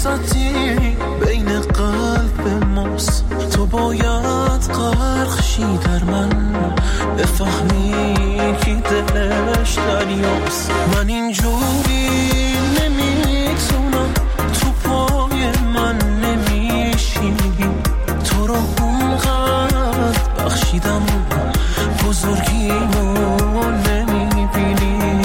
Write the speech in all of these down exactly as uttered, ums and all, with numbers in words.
وسطی بین قلب ماست، تو باید غرق شی در من بفهمی که دلش دریاست. من اینجوری نمیتونم، تو پای من نمیشینی، تو رو اونقدر بخشیدم بزرگیمو نمیبینی.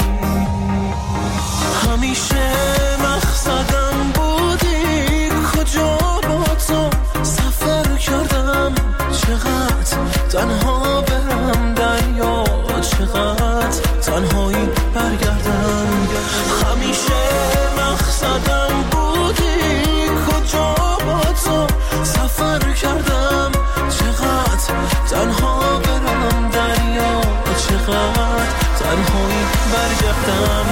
همیشه مقصدم بودی، کجا با تو سفر کردم، چقدر تنها برم دریا، چقدر تنهایی برگردم. همیشه مقصدم بودی، کجا با تو سفر کردم، چقدر تنها برم دریا، چقدر تنهایی برگردم.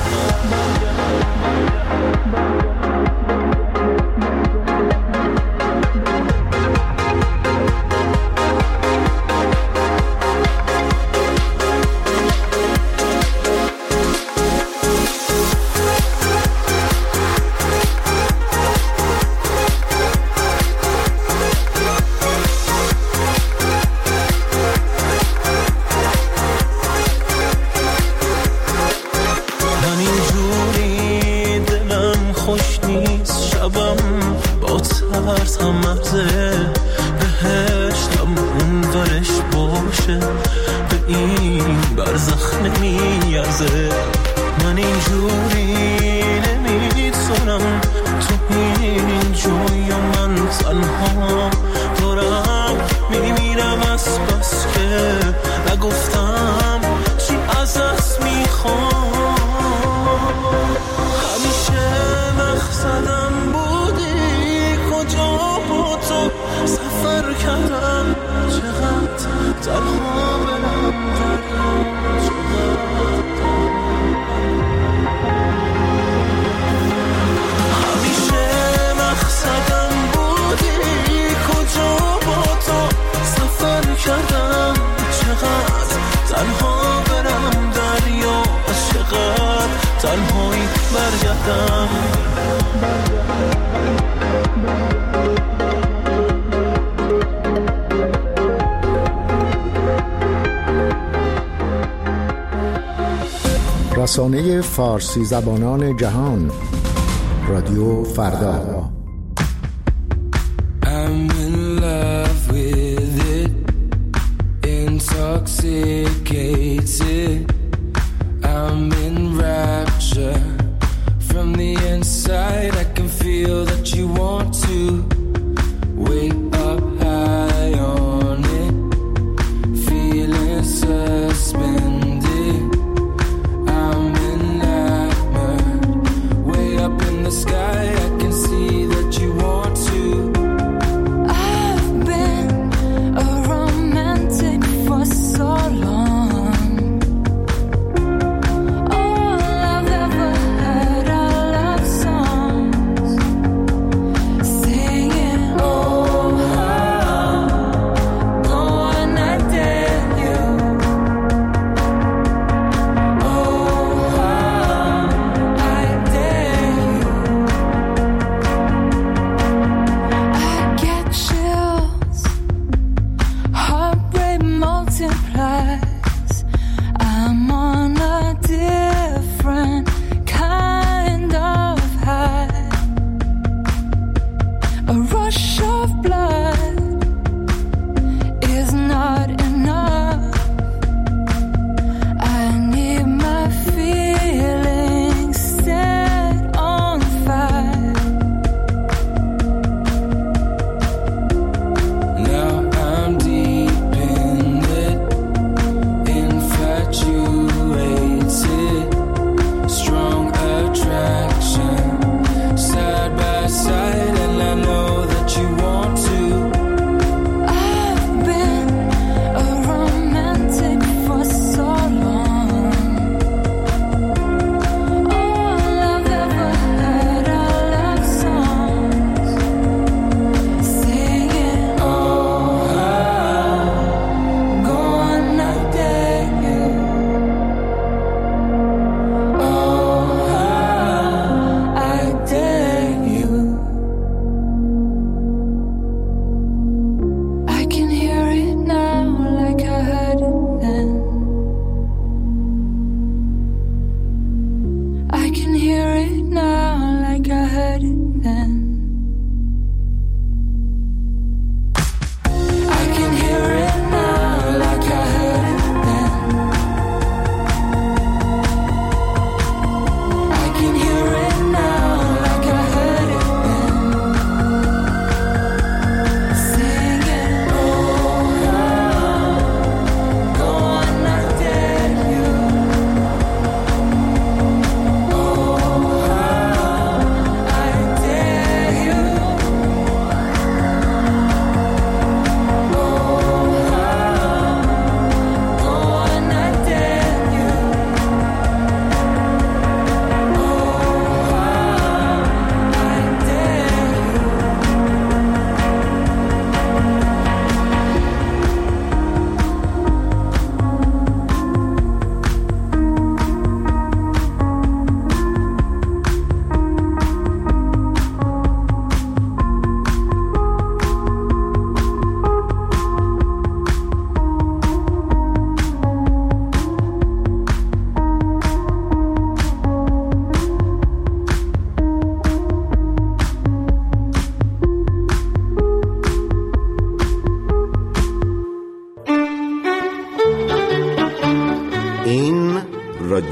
رسانه فارسی زبانان جهان، رادیو فردا. I'm in love with it, intoxicated. I'm in rapture from the inside. I can feel that you want to wake up high on it, feeling suspended. I'm enamored, way up in the sky. I can see that you want to. I've been a romantic for so long. All I've ever heard are love songs.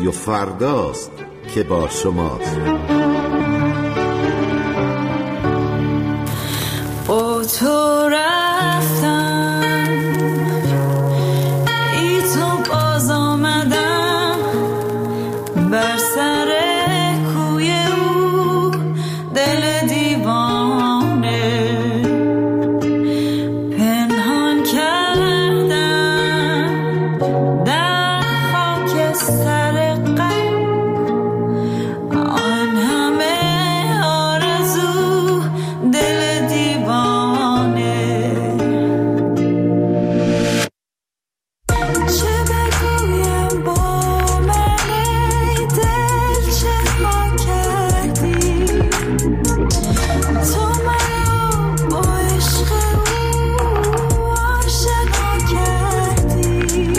رادیو فرداست که با شماست. با تو رفتم ای تو باز آمدم بر سر کوی او دل دیوانه پنهان کردم در خاک سر غم آن همه آرزو دل دیوانه چه بگویم با من ای دل چه ما کردی تو منو با عشق او آشنا کردی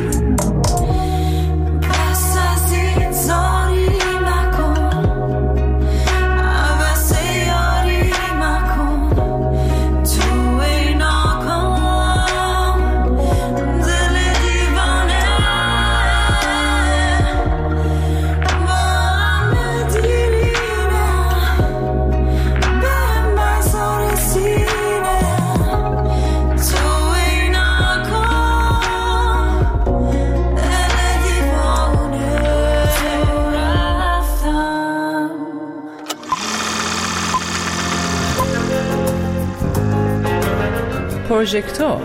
بس از این زاری مکن عوض یاری مکن تو ای ناکام دل دیوانه با هم دیرینه به مزار سینه تو ای ناکام دل دیوانه رفتم پروژکتور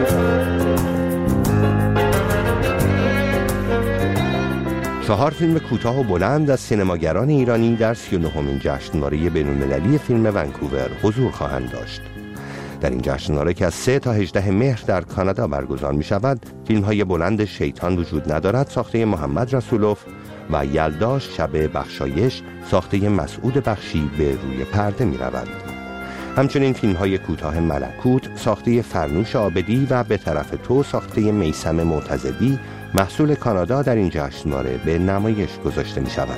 چهار فیلم کوتاه و بلند از سینماگران ایرانی در سی و نهمین جشنواره بین‌المللی فیلم ونکوور حضور خواهند داشت. در این جشنواره که از سه تا هجده مهر در کانادا برگزار می شود، فیلم های بلند شیطان وجود ندارد ساخته محمد رسولوف و یلدا شب بخشایش ساخته مسعود بخشی به روی پرده می روند. همچنین فیلم های کوتاه ملکوت ساخته فرنوش عابدی و به طرف تو ساخته میثم معتزدی محصول کانادا در این جشنواره به نمایش گذاشته می شوند.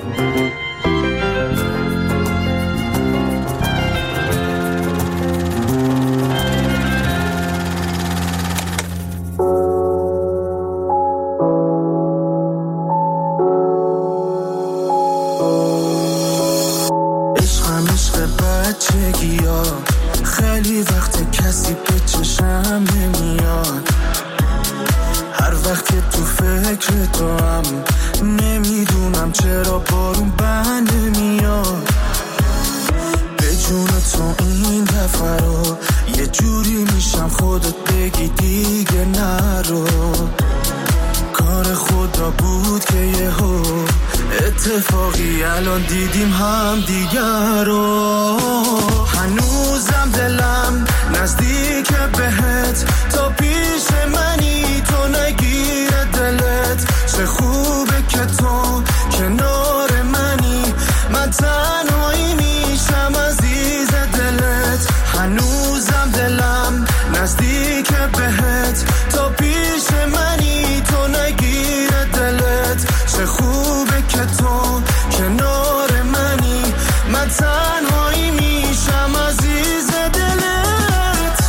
عشقم عشق بچگی ها خیلی وقت کسی به چشم نمیاد هر وقت که تو فکر تو هم نمیدونم چرا بارون بند نمیاد به جون تو این دفعه رو یه جوری میشم خودت بگی دیگه نرو کار خدا بود که یهو اتفاقی الان دیدیم هم دیگر رو هنوزم دلم نزدیک بهت تا پیش منی تو نگیره دلت چه خوبه که تو کنار منی من تنهایی میشم عزیز دلت هنوزم دلم نزدیک بهت تا پیش منی تو نگیره دلت چه خوبه که تو کنار منی من تنهایی میشم عزیز دلت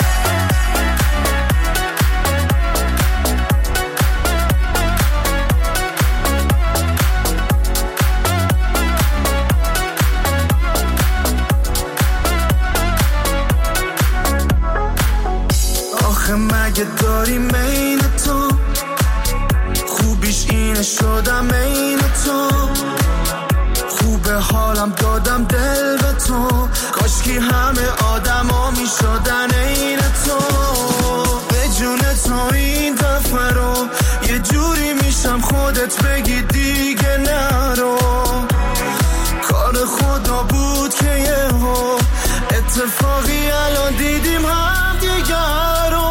آخه مگه داری مین تو خوبیش اینه شدم این تو خوبه حالم دادم دل به تو کاشکی همه آدم ها می شدن این تو به جون تو این دفعه رو یه جوری میشم خودت بگی دیگه نرو کار خدا بود که یهو اتفاقی الان دیدیم هم دیگر رو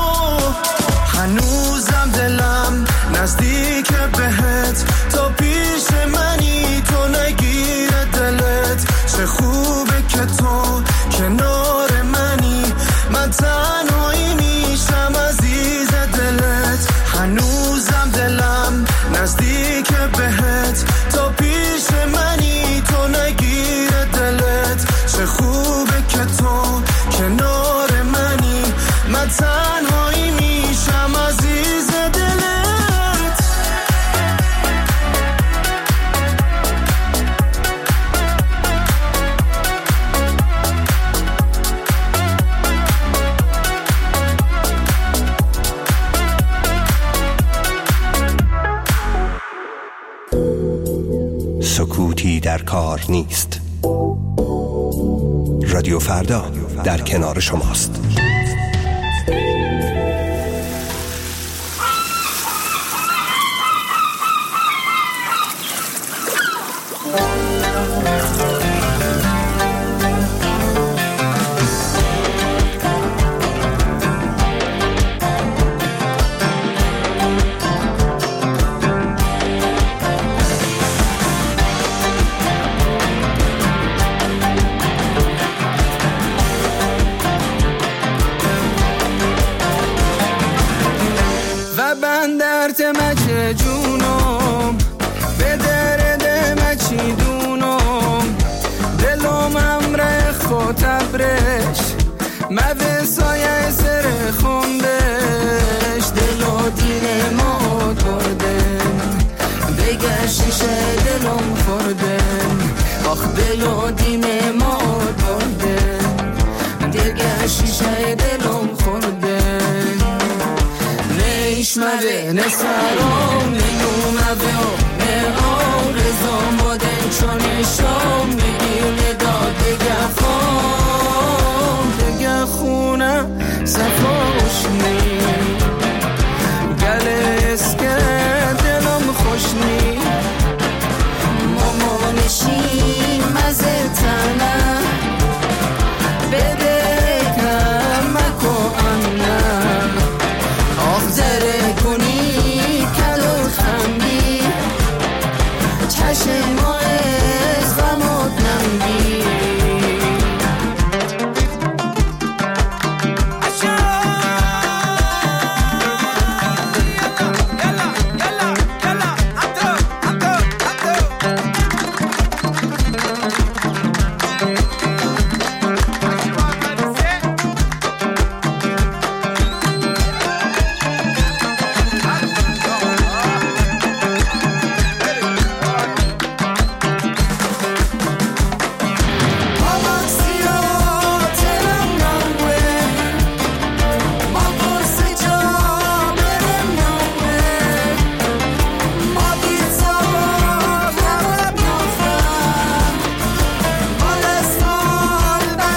هنوزم دلم نزدیک بهت تا پیش منی تو نگیره دلت چه خوبه که تو کنار منی من تنهایی میشم عزیز دلت هنوزم دلم نزدیک بهت تا پیش منی تو نگیره دلت چه خوبه که تو کنار منی من تنهایی میشم عزیز دلت در کار نیست. رادیو فردا در کنار شماست. جونم به درد مچی دونم دلم امره خطبرش موه سایه سر خوندش دلو دین ما کردن دیگه شیشه دلم خوردن آخ دلو دین ما کردن دیگه شیشه دلم خوردن نشمده نسرام نیومده نه آرزام بادن چون شام میگیرنه داد دیگه خون دیگه خونه صفاش